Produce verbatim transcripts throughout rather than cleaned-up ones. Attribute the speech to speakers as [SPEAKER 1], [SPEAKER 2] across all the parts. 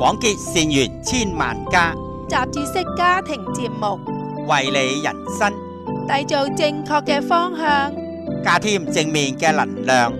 [SPEAKER 1] 廣結善緣千萬家，
[SPEAKER 2] 雜誌式家庭節目，
[SPEAKER 1] 為你人生
[SPEAKER 2] 締造正確嘅方向，
[SPEAKER 1] 加添正面嘅能量。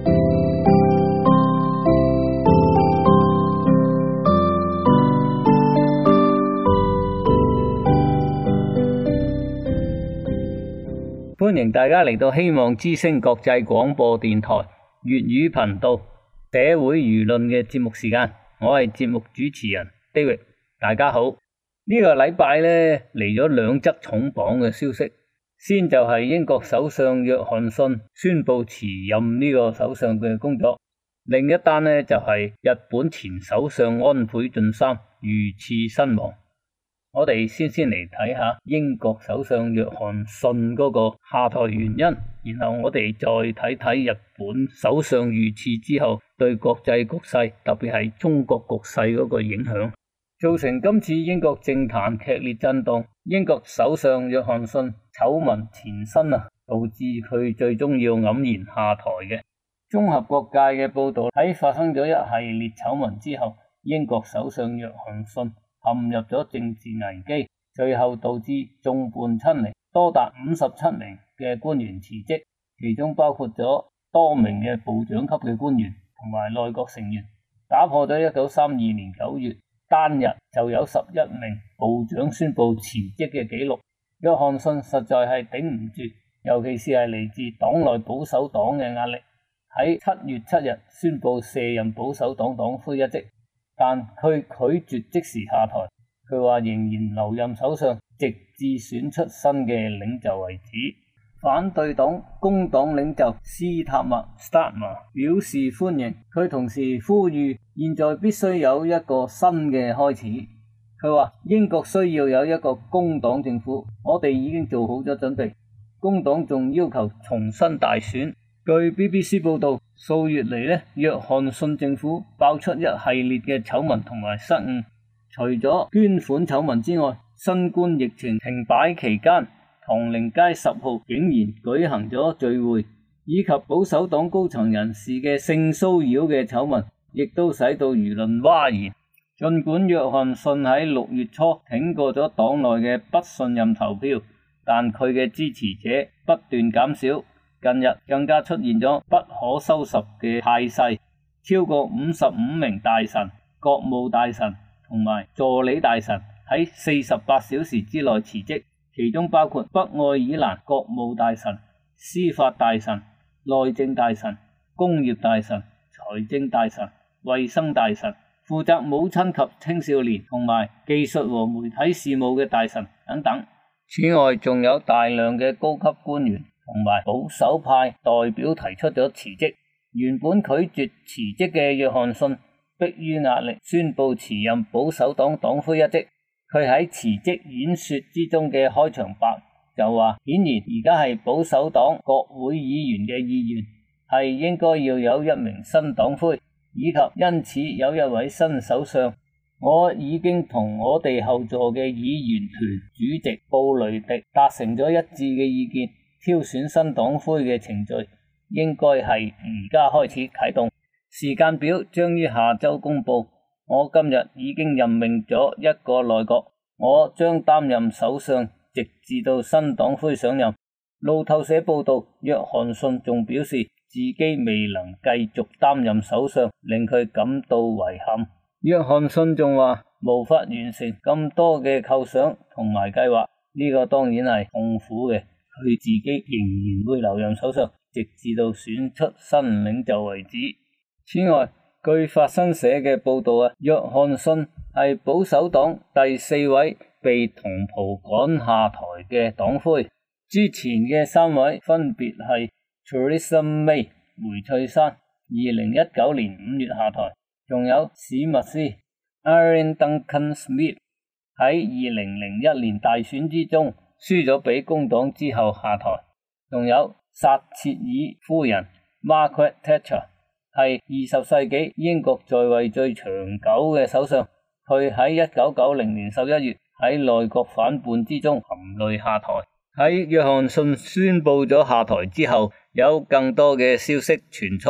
[SPEAKER 3] 歡迎大家嚟到希望之聲國際廣播電台粵語頻道社會輿論嘅節目時間，我係節目主持人 David， 大家好。呢個禮拜咧嚟咗兩則重磅嘅消息，先就係英國首相約翰遜宣布辭任呢個首相嘅工作，另一單呢，就係日本前首相安倍晉三遇刺身亡。我哋先先嚟睇下英國首相約翰遜嗰個下台原因，然後我哋再睇睇日本首相遇刺之後對國際局勢，特別係中國局勢嗰個影響，造成今次英國政壇劇烈震動。英國首相約翰遜醜聞纏身啊，導致佢最終要黯然下台嘅。綜合各界嘅報道，喺發生咗一系列醜聞之後，英國首相約翰遜陷入咗政治危機，最後導致眾叛親離，多達五十七名嘅官員辭職，其中包括咗多名嘅部長級嘅官員同埋內閣成員，打破咗一九三二年九月單日就有十一名部長宣布辭職嘅紀錄。約翰遜實在係頂唔住，尤其是係嚟自黨內保守黨嘅壓力，喺七月七日宣布卸任保守黨黨魁一職。但佢拒絕即時下台，佢話仍然留任首相，直至選出新嘅領袖為止。反對黨工黨領袖斯塔默 Starmer 表示歡迎，佢同時呼籲現在必須有一個新嘅開始。佢話英國需要有一個工黨政府，我哋已經做好咗準備。工黨仲要求重新大選。據 B B C 報道，數月嚟呢，約翰遜政府爆出一系列嘅醜聞同埋失誤。除咗捐款醜聞之外，新冠疫情停擺期間，唐寧街十號竟然舉行咗聚會，以及保守黨高層人士嘅性騷擾嘅醜聞，亦都使到輿論譁然。儘管約翰遜喺六月初挺過咗黨內嘅不信任投票，但佢嘅支持者不斷減少。近日更加出現咗不可收拾嘅態勢，超過五十五名大臣、國務大臣同埋助理大臣喺四十八小時之內辭職，其中包括北愛爾蘭國務大臣、司法大臣、內政大臣、工業大臣、財政大臣、衛生大臣、負責母親及青少年同埋技術和媒體事務嘅大臣等等。此外，仲有大量嘅高級官員同埋保守派代表提出咗辭職。原本拒絕辭職嘅約翰遜迫於壓力宣布辭任保守黨黨魁一職。佢喺辭職演說之中嘅開場白就話，顯然而家係保守黨國會議員嘅意願係應該要有一名新黨魁，以及因此有一位新首相。我已經同我哋後座嘅議員團主席布雷迪達成咗一致嘅意見，挑選新黨魁嘅程序應該係而家開始啟動，時間表將於下周公布。我今日已經任命咗一個內閣，我將擔任首相，直至到新黨魁上任。路透社報道，約翰遜仲表示自己未能繼續擔任首相，令佢感到遺憾。約翰遜仲話無法完成咁多嘅構想同埋計劃，呢個當然係痛苦嘅。佢自己仍然會留任首相，直至到選出新領袖為止。此外，據法新社嘅報道啊，約翰遜係保守黨第四位被同袍趕下台嘅黨魁，之前嘅三位分別係 Theresa May 梅翠珊，二零一九年五月下台，仲有史密斯 Iain Duncan Smith 喺二零零一年大選之中輸咗俾工黨之後下台，仲有撒切爾夫人 Margaret Thatcher 係二十世紀英國在位最長久嘅首相，佢喺一九九零年十一月喺內閣反叛之中含淚下台。喺約翰遜宣布咗下台之後，有更多嘅消息傳出，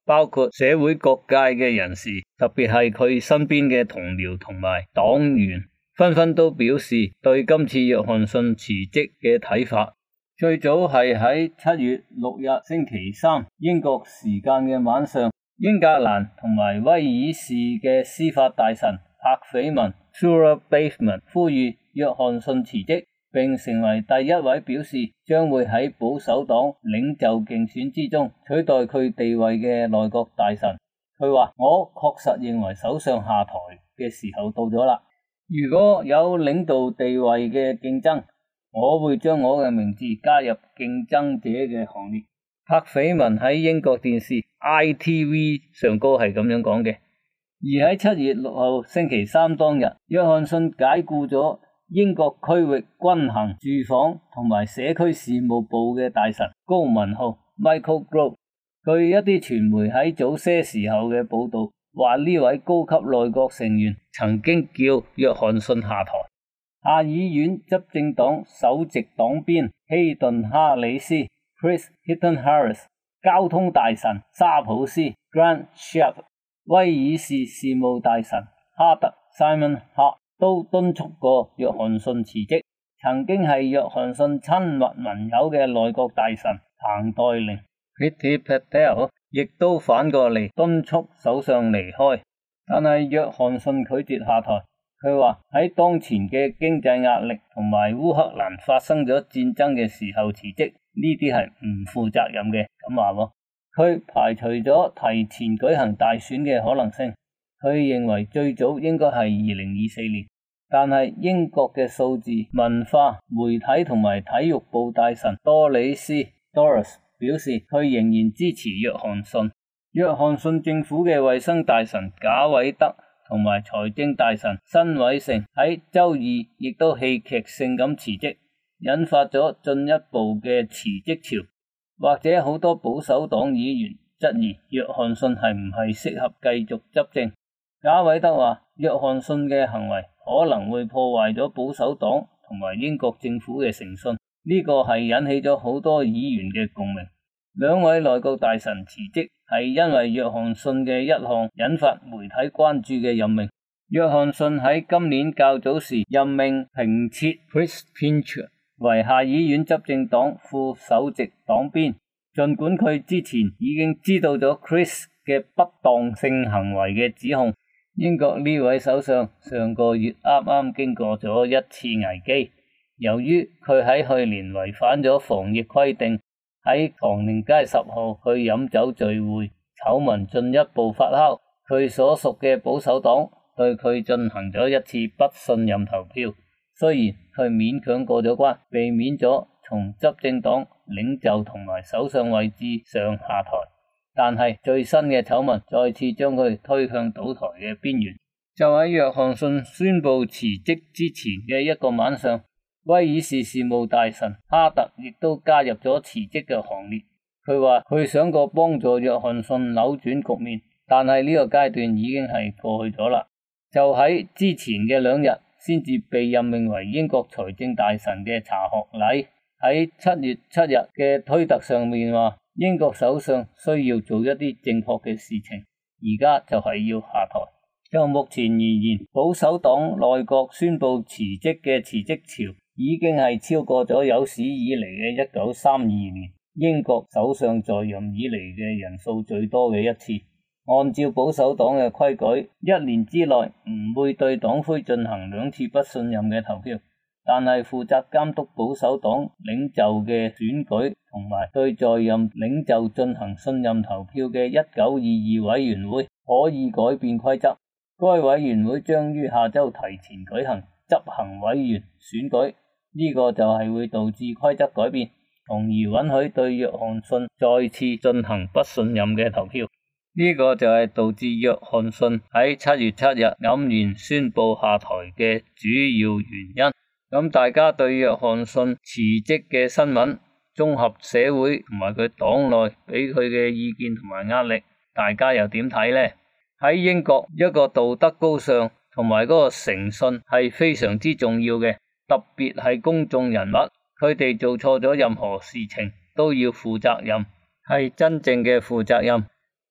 [SPEAKER 3] 包括社會各界嘅人士，特別係佢身邊嘅同僚同埋黨員，紛紛都表示對今次約翰遜辭職嘅睇法。最早係喺七月六日星期三英國時間嘅晚上，英格蘭同埋威爾士嘅司法大臣柏斐文 Sura Bateman 呼籲約翰遜辭職，並成為第一位表示將會喺保守黨領袖競選之中取代佢地位嘅內閣大臣。佢話：我確實認為首相下台嘅時候到咗啦。如果有領導地位嘅競爭，我會將我嘅名字加入競爭者嘅行列。柏斐文喺英國電視 I T V 上高係咁樣講嘅。而喺七月六號星期三當日，約翰遜解僱咗英國區域軍行住房同埋社區事務部嘅大臣高文浩 Michael Gove。據一啲傳媒喺早些時候嘅報道，話呢位高級內閣成員曾經叫約翰遜下台。下議院執政黨首席黨鞭希頓哈里斯 Chris Hitton Harris、交通大臣沙普斯 Grant Shapps、威爾士事務大臣哈特 Simon Hart 都敦促過約翰遜辭職。曾經係約翰遜親密盟友嘅內閣大臣彭黛玲 Priti Patel 亦都反過嚟敦促首相離開，但係約翰遜拒絕下台。佢話喺當前嘅經濟壓力同埋烏克蘭發生咗戰爭嘅時候辭職，呢啲係唔負責任嘅。咁話喎，佢排除咗提前舉行大選嘅可能性。佢認為最早應該係二零二四年，但係英國嘅數字、文化、媒體同埋體育部大臣多里斯 Doris 表示，佢仍然支持約翰遜。約翰遜政府嘅衛生大臣賈偉德同埋財政大臣辛偉誠喺周二亦都戲劇性咁辭職，引發咗進一步嘅辭職潮。或者好多保守黨議員質疑約翰遜係唔係適合繼續執政。賈偉德話：約翰遜嘅行為可能會破壞咗保守黨同埋英國政府嘅誠信，呢個係引起咗好多議員嘅共鳴。兩位內閣大臣辭職係因為約翰遜嘅一項引發媒體關注嘅任命。約翰遜喺今年較早時任命平切 Chris Pincher 為下議院執政黨副首席黨鞭，儘管佢之前已經知道咗 Chris 嘅不當性行為嘅指控。英國呢位首相上個月啱啱經過咗一次危機，由於佢喺去年違反咗防疫規定，喺唐寧街十號去飲酒聚會，醜聞進一步發酵，佢所屬嘅保守黨對佢進行咗一次不信任投票。雖然佢勉強過咗關，避免咗從執政黨領袖同埋首相位置上下台，但係最新嘅醜聞再次將佢推向倒台嘅邊緣。就喺約翰遜宣布辭職之前嘅一個晚上，威爾士事務大臣哈特亦都加入咗辭職嘅行列。佢話佢想過幫助約翰遜扭轉局面，但係呢個階段已經係過去咗啦。就喺之前嘅兩日，先至被任命為英國財政大臣嘅查學禮喺七月七日嘅推特上面話，英國首相需要做一啲正確嘅事情，而家就係要下台。就目前而言，保守黨內閣宣布辭職嘅辭職潮已經係超過咗有史以嚟嘅一九三二年英國首相在任以嚟嘅人數最多嘅一次。按照保守黨嘅規矩，一年之內唔會對黨魁進行兩次不信任嘅投票，但係負責監督保守黨領袖嘅選舉同埋對在任領袖進行信任投票嘅一九二二委員會可以改變規則。該委員會將於下周提前舉行執行委員選舉，呢個就係會導致規則改變，從而允許對約翰遜再次進行不信任嘅投票。呢個就係導致約翰遜喺七月七日黯然宣布下台嘅主要原因。咁大家對約翰遜辭職嘅新聞，綜合社會同埋佢黨內俾佢嘅意見同埋壓力，大家又點睇呢？喺英國，一個道德高尚同埋嗰個誠信係非常之重要嘅，特別係公眾人物，佢哋做錯咗任何事情都要負責任，係真正嘅負責任。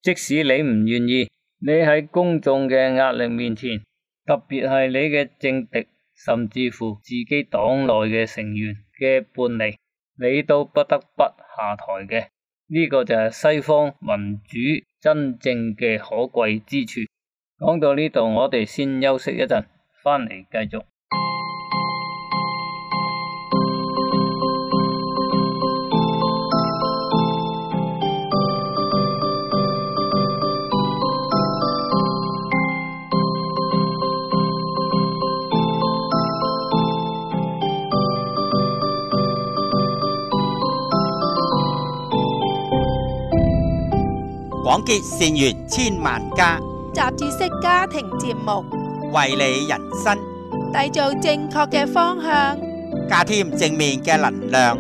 [SPEAKER 3] 即使你唔願意，你喺公眾嘅壓力面前，特別係你嘅政敵，甚至乎自己黨內嘅成員嘅叛離，你都不得不下台嘅。呢個就係西方民主真正嘅可貴之處。講到呢度，我哋先休息一陣，返嚟繼續。
[SPEAKER 1] 廣結善緣千萬家，
[SPEAKER 2] 雜誌式家庭節目，
[SPEAKER 1] 為你人生
[SPEAKER 2] 締造正確嘅方向，
[SPEAKER 1] 加添正面嘅能量。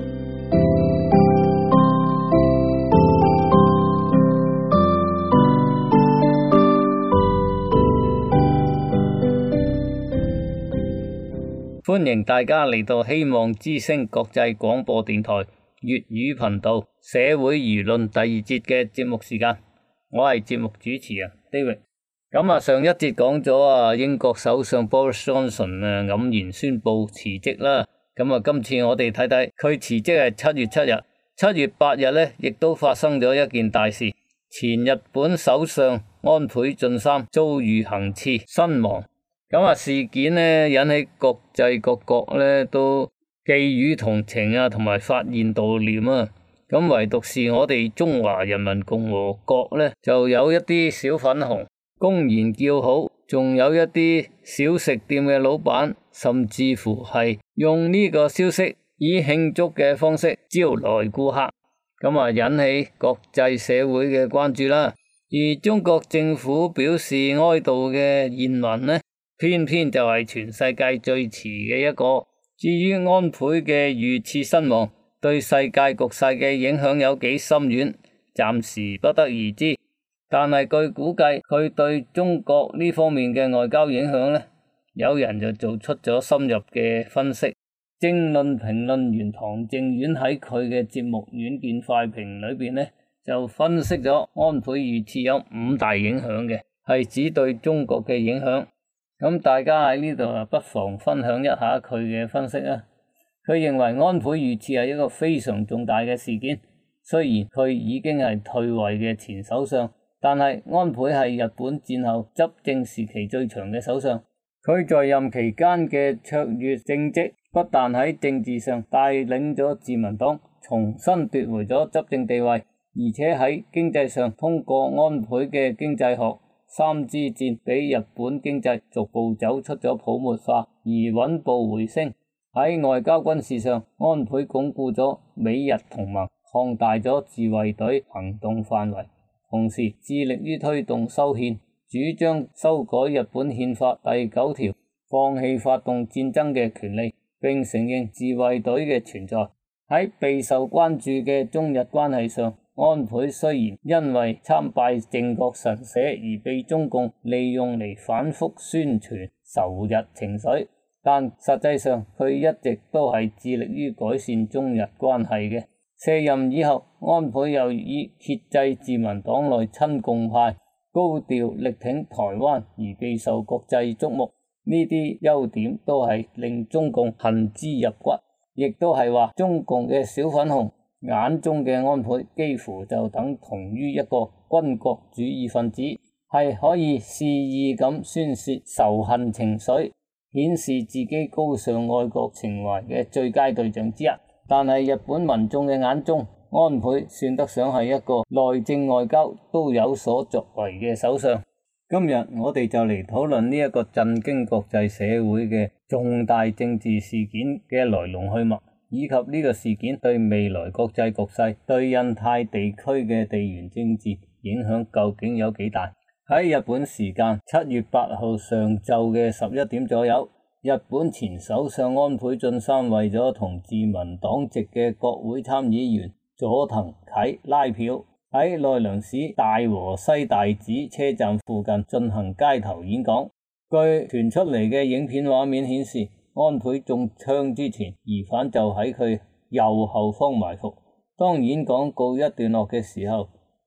[SPEAKER 3] 歡迎大家嚟到希望之聲國際廣播電台粵語頻道社會輿論第二節嘅節目時間。我係節目主持人 David。咁啊，上一節講咗啊，英國首相 Boris Johnson 啊黯然宣布辭職啦。咁啊，今次我哋睇睇佢辭職係七月七日，七月八日咧，亦都發生咗一件大事。前日本首相安倍晉三遭遇行刺身亡。咁啊，事件咧引起國際各國咧都寄予同情啊，同埋發現悼念啊。咁唯獨是我哋中華人民共和國咧，就有一啲小粉紅公然叫好，仲有一啲小食店嘅老闆，甚至乎係用呢個消息以慶祝嘅方式招來顧客，咁啊引起國際社會嘅關注啦。而中國政府表示哀悼嘅讣文呢，偏偏就係全世界最遲嘅一個。至於安倍嘅遇刺身亡，對世界局勢嘅影響有幾深遠，暫時不得而知。但係據估計，佢對中國呢方面嘅外交影響呢，有人就做出咗深入嘅分析。政論評論員唐正遠喺佢嘅節目《遠見快評》裏邊呢，就分析咗安倍遇刺有五大影響嘅，係指對中國嘅影響。咁大家喺呢度啊，不妨分享一下佢嘅分析啊。佢認為安倍遇刺係一個非常重大嘅事件，雖然佢已經係退位嘅前首相，但係安倍係日本戰後執政時期最長嘅首相。佢在任期間嘅卓越政績，不但喺政治上帶領咗自民黨重新奪回咗執政地位，而且喺經濟上通過安倍嘅經濟學三支箭，俾日本經濟逐步走出咗泡沫化而穩步回升。喺外交軍事上，安倍鞏固咗美日同盟，擴大咗自衛隊行動範圍，同時致力於推動修憲，主張修改日本憲法第九條，放棄發動戰爭嘅權利，並承認自衛隊嘅存在。喺備受關注嘅中日關係上，安倍雖然因為參拜靖國神社而被中共利用嚟反覆宣傳仇日情緒，但實際上佢一直都係致力於改善中日關係嘅。卸任以後，安倍又以遏制自民黨內親共派，高調力挺台灣而備受國際矚目。呢啲優點都係令中共恨之入骨，亦都係話中共嘅小粉紅眼中嘅安倍幾乎就等同於一個軍國主義分子，係可以肆意咁宣泄仇恨情緒，顯示自己高尚愛國情懷嘅最佳對象之一。但係日本民眾嘅眼中，安倍算得上係一個內政外交都有所作為嘅首相。今日我哋就嚟討論呢一個震驚國際社會嘅重大政治事件嘅來龍去脈，以及呢個事件對未來國際局勢、對印太地區嘅地緣政治影響究竟有幾大。喺日本時間七月八號上晝嘅十一點左右，日本前首相安倍晉三為咗同自民黨籍嘅國會參議員佐藤啓拉票，喺奈良市大和西大寺車站附近進行街頭演講。據傳出嚟嘅影片畫面顯示，安倍中槍之前，疑犯就喺佢右後方埋伏。當演講告一段落嘅時候，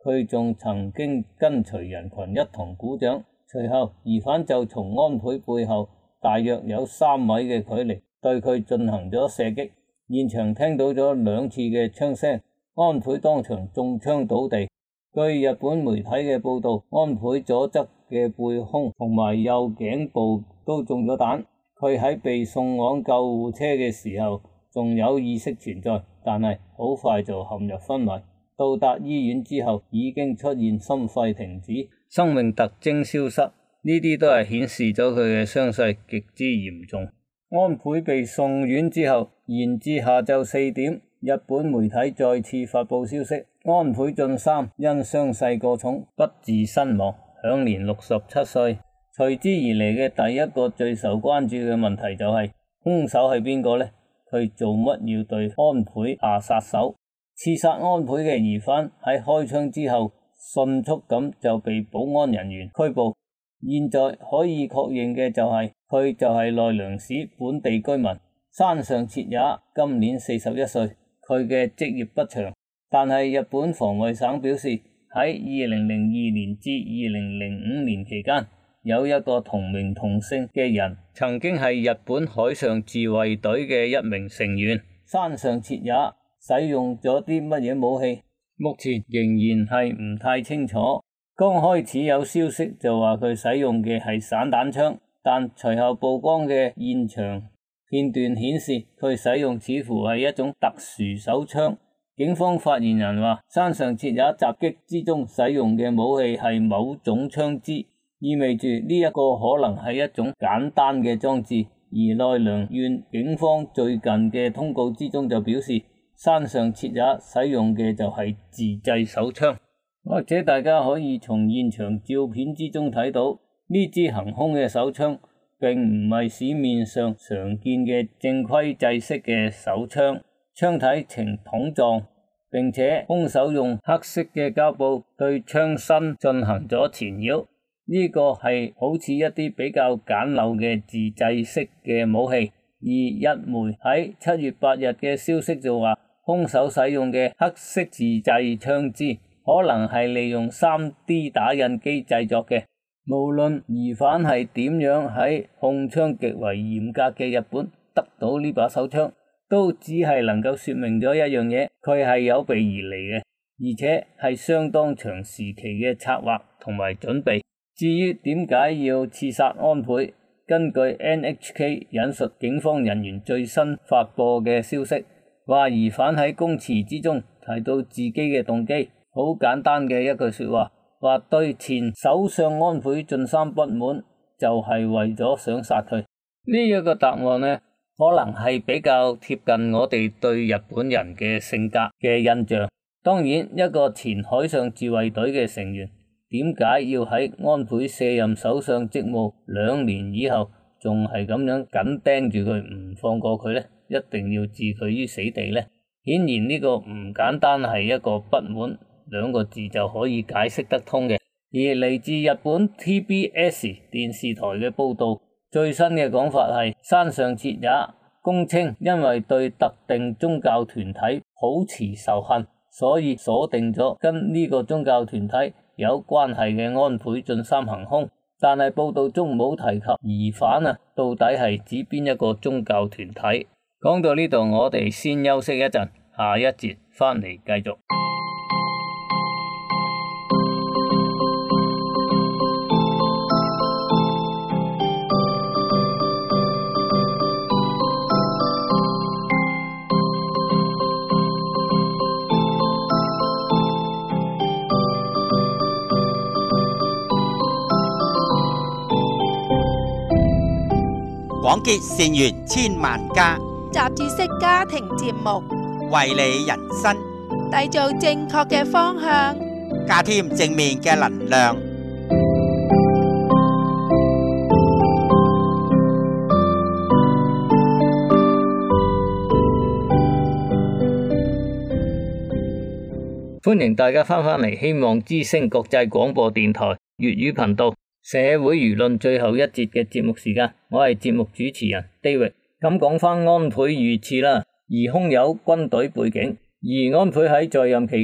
[SPEAKER 3] 佢仲曾經跟隨人群一同鼓掌。隨後疑犯就從安倍背後大約有三米嘅距離對佢進行咗射擊，現場聽到咗兩次嘅槍聲，安倍當場中槍倒地。據日本媒體嘅報道，安倍左側嘅背胸同埋右頸部都中咗彈，佢喺被送往救護車嘅時候仲有意識存在，但係好快就陷入昏迷。到達醫院之後已經出現心肺停止、生命特徵消失，呢啲都係顯示咗佢嘅傷勢極之嚴重。安倍被送院之後，延至下晝四點，日本媒體再次發佈消息，安倍晉三因傷勢過重不治身亡，享年六十七歲。隨之而嚟嘅第一個最受關注嘅問題就係、是、兇手係邊個呢？佢做乜要對安倍下殺手？刺殺安倍嘅疑犯喺開槍之後迅速咁就被保安人員拘捕。現在可以確認嘅就係、是、佢就係奈良市本地居民山上徹也，今年四十一歲。佢嘅職業不詳，但係日本防衛省表示喺二零零二年至二零零五年期間，有一個同名同姓嘅人曾經係日本海上自衛隊嘅一名成員。山上徹也使用咗啲乜嘢武器，目前仍然係唔太清楚。剛開始有消息就話佢使用嘅係散彈槍，但隨後曝光嘅現場片段顯示佢使用似乎係一種特殊手槍。警方發言人話，山上徹也襲擊之中使用嘅武器係某種槍支，意味住呢一個可能係一種簡單嘅裝置。而奈良縣警方最近嘅通告之中就表示，山上徹也使用嘅就係自製手槍。或者大家可以從現場照片之中睇到，呢支行兇嘅手槍並唔係市面上常見嘅正規制式嘅手槍，槍體呈筒狀，並且兇手用黑色嘅膠布對槍身進行咗纏繞。呢個係好似一啲比較簡陋嘅自製式嘅武器。而日媒喺七月八日嘅消息就話，兇手使用嘅黑色自製槍支可能係利用 三 D 打印機製作嘅。無論疑犯係點樣喺控槍極為嚴格嘅日本得到呢把手槍，都只係能夠說明咗一樣嘢，佢係有備而嚟嘅，而且係相當長時期嘅策劃同埋準備。至於點解要刺殺安倍，根據 N H K 引述警方人員最新發佈嘅消息，話疑犯喺供詞之中提到自己嘅動機，好簡單嘅一句說話，話對前首相安倍晉三不滿，就係為咗想殺佢。呢一個答案呢，可能係比較貼近我哋對日本人嘅性格嘅印象。當然，一個前海上自衛隊嘅成員，點解要喺安倍卸任首相職務兩年以後，仲係咁樣緊盯住佢唔放過佢呢？一定要置佢於死地呢？顯然呢個唔簡單係一個不滿兩個字就可以解釋得通嘅。而嚟自日本 T B S 電視台嘅報道，最新嘅講法係山上徹也供稱因為對特定宗教團體抱持仇恨，所以鎖定咗跟呢個宗教團體有關係嘅安倍晉三行兇，但係報道中冇提及疑犯啊，到底係指邊一個宗教團體？講到呢度，我哋先休息一陣，下一節翻嚟繼續。
[SPEAKER 1] 廣結善緣千萬家，
[SPEAKER 2] 雜誌式家庭節目，
[SPEAKER 1] 為你人生
[SPEAKER 2] 締造正確嘅方向，
[SPEAKER 1] 加添正面嘅能量。
[SPEAKER 3] 歡迎大家翻返嚟希望之聲國際廣播電台粵語頻道社會輿論最後一節嘅節目時間，我係節目主持人 David。咁講翻安倍遇刺啦，疑兇有軍隊背景，而安倍喺在，在任期間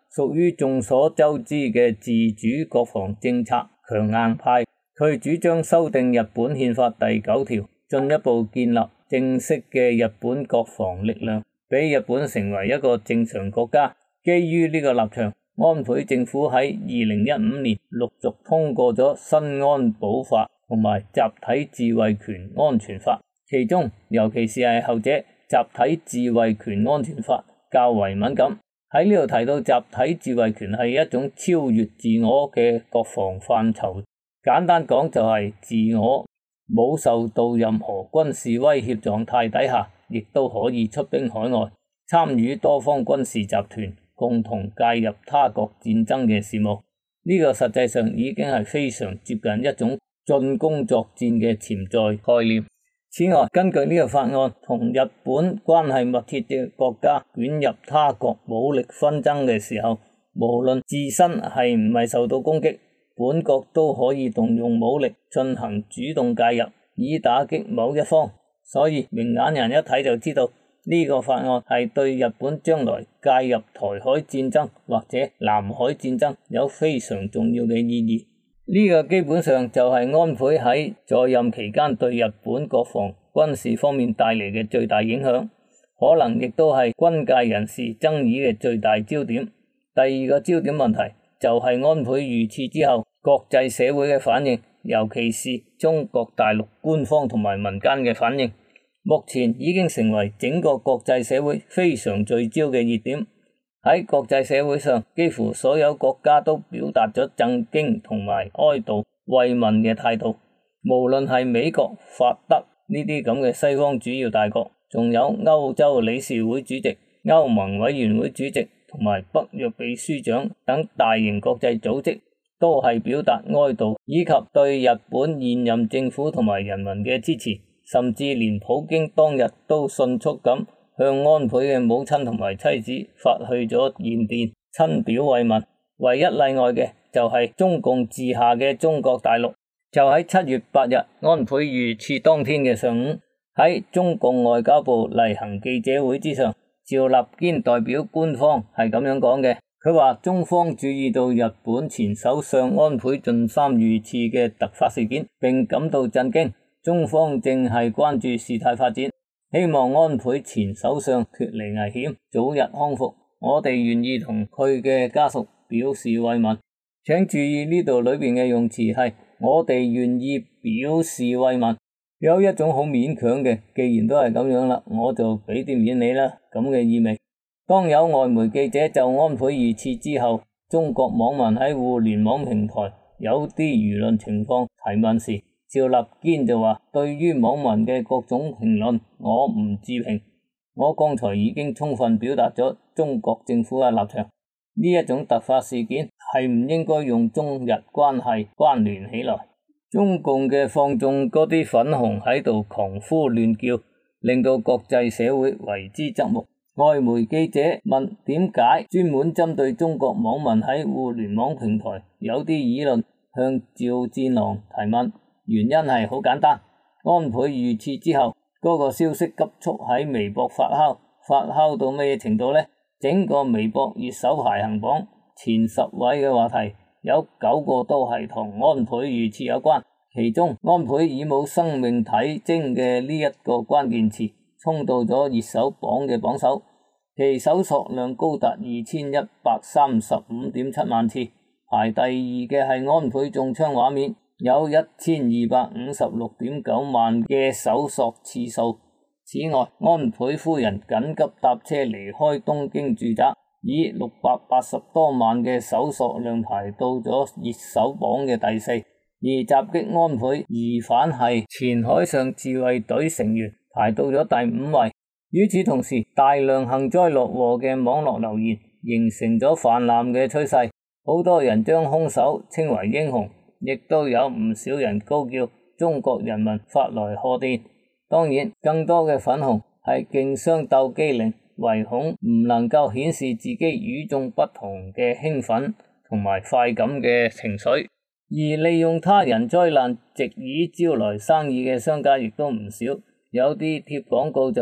[SPEAKER 3] 屬於眾所周知嘅自主國防政策強硬派，佢主張修訂日本憲法第九條，進一步建立正式嘅日本國防力量，俾日本成為一個正常國家。基於呢個立場，安倍政府喺二零一五年陸續通過咗新安保法同埋集體自衛權安全法，其中尤其是係後者集體自衛權安全法較為敏感。喺呢度提到集體自衛權係一種超越自我嘅國防範疇，簡單講就係自我冇受到任何軍事威脅狀態底下，亦都可以出兵海外，參與多方軍事集團，共同介入他國戰爭嘅事務。呢個實際上已經係非常接近一種進攻作戰嘅潛在概念。此外，根據呢個法案，同日本關係密切嘅國家捲入他國武力紛爭嘅時候，無論自身係唔係受到攻擊，本國都可以動用武力進行主動介入，以打擊某一方。所以明眼人一睇就知道，呢個法案係對日本將來介入台海戰爭或者南海戰爭有非常重要嘅意義。呢個基本上就係安倍喺在任期間對日本國防軍事方面帶嚟嘅最大影響，可能亦都係軍界人士爭議嘅最大焦點。第二個焦點問題就係安倍遇刺之後國際社會嘅反應，尤其是中國大陸官方同埋民間嘅反應，目前已經成為整個國際社會非常聚焦嘅熱點。喺國際社會上，幾乎所有國家都表達咗震驚同埋哀悼慰問嘅態度，無論係美國、法德呢啲咁嘅西方主要大國，仲有歐洲理事會主席、歐盟委員會主席同埋北約秘書長等大型國際組織，都係表達哀悼以及對日本現任政府同埋人民嘅支持，甚至連普京當日都迅速咁向安倍嘅母親同埋妻子發去咗唁電，親表慰問。唯一例外嘅就係中共治下嘅中國大陸，就喺七月八日安倍遇刺當天嘅上午，喺中共外交部例行記者會之上，趙立堅代表官方係咁樣講嘅，佢話中方注意到日本前首相安倍晉三遇刺嘅突發事件，並感到震驚，中方正係關注事態發展，希望安倍前首相脫離危險，早日康復。我哋願意同佢嘅家屬表示慰問。請注意呢度裏邊嘅用詞係我哋願意表示慰問，有一種好勉強嘅，既然都係咁樣啦，我就俾啲面你啦咁嘅意味。當有外媒記者就安倍遇刺之後，中國網民喺互聯網平台有啲輿論情況提問時，趙立堅就話：對於網民嘅各種評論，我唔置評。我剛才已經充分表達咗中國政府嘅立場。呢一種突發事件係唔應該用中日關係關聯起來。中共嘅放縱嗰啲粉紅喺度狂呼亂叫，令到國際社會為之側目。外媒記者問點解專門針對中國網民喺互聯網平台有啲議論向趙戰狼提問？原因係好簡單，安倍遇刺之後，嗰個消息急速喺微博發酵，發酵到咩程度呢？整個微博熱搜排行榜前十位嘅話題，有九個都係同安倍遇刺有關，其中安倍已冇生命體徵嘅呢一個關鍵詞衝到咗熱搜榜嘅榜首，其搜索量高達二千一百三十五點七萬次，排第二嘅係安倍中槍畫面，有一千二百五十六點九萬嘅搜索次數。此外，安倍夫人緊急搭車離開東京住宅，以六百八十多萬嘅搜索量排到咗熱搜榜嘅第四。而襲擊安倍疑犯係前海上自衛隊成員，排到咗第五位。與此同時，大量幸災樂禍嘅網絡留言形成咗泛濫嘅趨勢，好多人將兇手稱為英雄，亦都有唔少人高叫中國人民發來賀電。當然，更多嘅粉紅係競相鬥機靈，唯恐唔能夠顯示自己與眾不同嘅興奮同埋快感嘅情緒。而利用他人災難藉以招來生意嘅商家亦都唔少，有啲貼廣告就話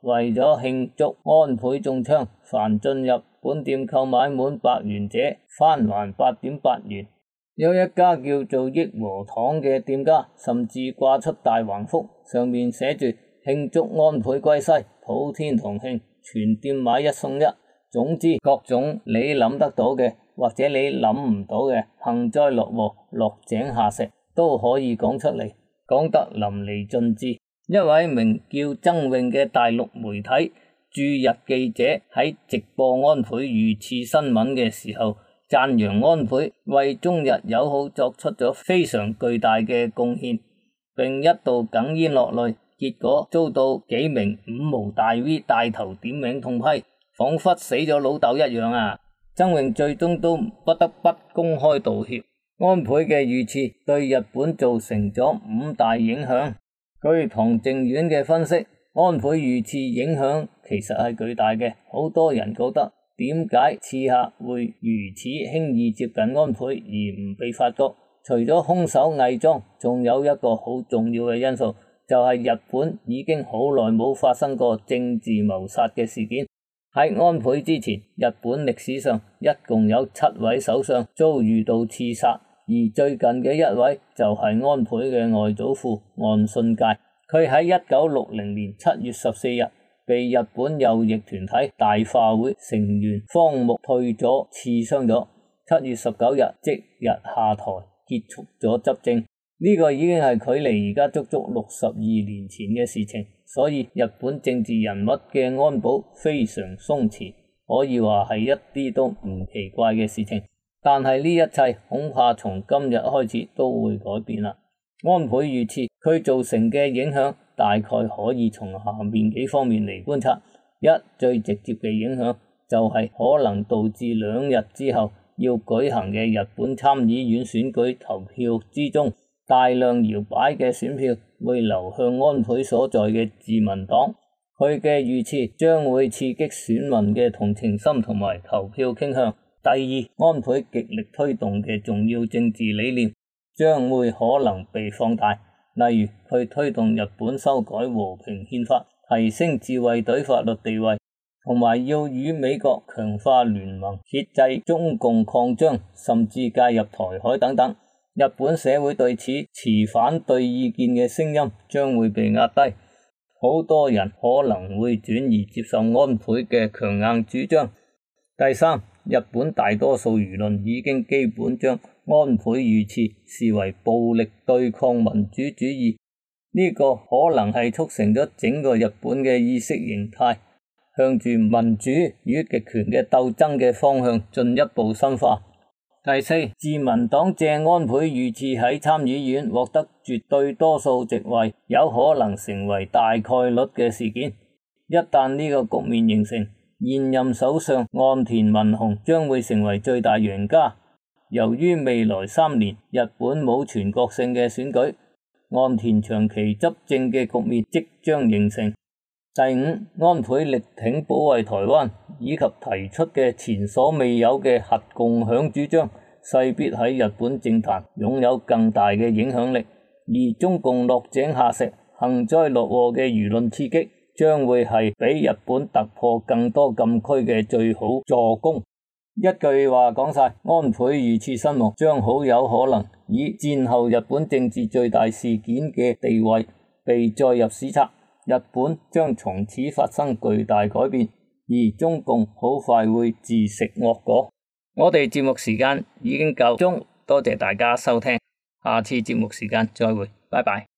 [SPEAKER 3] 為咗慶祝安倍中槍，凡進入本店購買滿百元者，返還八點八元。有一家叫做益和堂嘅店家，甚至掛出大橫幅，上面寫住慶祝安倍歸西，普天同慶，全店買一送一。總之，各種你諗得到嘅，或者你諗唔到嘅幸災樂禍、落井下石都可以講出嚟，講得淋漓盡致。一位名叫曾穎嘅大陸媒體駐日記者喺直播安倍遇刺新聞嘅時候，讚揚安倍為中日友好作出咗非常巨大嘅貢獻，並一度哽咽落淚，結果遭到幾名五毛大 V 帶頭點名痛批，彷彿死咗老豆一樣啊！曾穎最終都不得不公開道歉。安倍嘅遇刺對日本造成咗五大影響。據唐靖遠嘅分析，安倍遇刺影響其實係巨大嘅。好多人覺得點解刺客會如此輕易接近安倍而唔被發覺？除咗兇手偽裝，仲有一個好重要嘅因素，就係日本已經好耐冇發生過政治謀殺嘅事件。喺安倍之前，日本歷史上一共有七位首相遭遇到刺殺。而最近嘅一位就係安倍嘅外祖父岸信介，佢喺一九六零年七月十四日被日本右翼團體大化會成員荒木退佐刺傷咗，七月十九日即日下台結束咗執政。呢、這個已經係距離而家足足六十二年前嘅事情，所以日本政治人物嘅安保非常鬆弛，可以話係一啲都唔奇怪嘅事情。但係呢一切恐怕從今日開始都會改變啦。安倍遇刺，佢造成嘅影響大概可以從下面幾方面嚟觀察。一，最直接嘅影響就係可能導致兩日之後要舉行嘅日本參議院選舉投票之中，大量搖擺嘅選票會流向安倍所在嘅自民黨。佢嘅遇刺將會刺激選民嘅同情心同埋投票傾向。第二，安倍極力推動嘅重要政治理念將會可能被放大，例如佢推動日本修改和平憲法，提升自衛隊法律地位，同埋要與美國強化聯盟，遏制中共擴張，甚至介入台海等等。日本社會對此持反對意見嘅聲音將會被壓低，好多人可能會轉而接受安倍嘅強硬主張。第三，日本大多數輿論已經基本將安倍遇刺視為暴力對抗民主主義，呢、這個可能係促成咗整個日本嘅意識形態向住民主與極權嘅鬥爭嘅方向進一步深化。第四，自民黨借安倍遇刺喺參議院獲得絕對多數席位，有可能成為大概率嘅事件。一旦呢個局面形成，現任首相岸田文雄將會成為最大贏家。由於未來三年日本冇全國性嘅選舉，岸田長期執政嘅局面即將形成。第五，安倍力挺保衛台灣以及提出嘅前所未有嘅核共享主張，勢必喺日本政壇擁有更大嘅影響力。而中共落井下石、幸災樂禍嘅輿論刺激，將會係俾日本突破更多禁區嘅最好助攻。一句話講晒，安倍遇刺身亡將好有可能以戰後日本政治最大事件嘅地位被載入史冊，日本將從此發生巨大改變，而中共好快會自食惡果。我哋節目時間已經夠鐘，多謝大家收聽，下次節目時間再會，拜拜。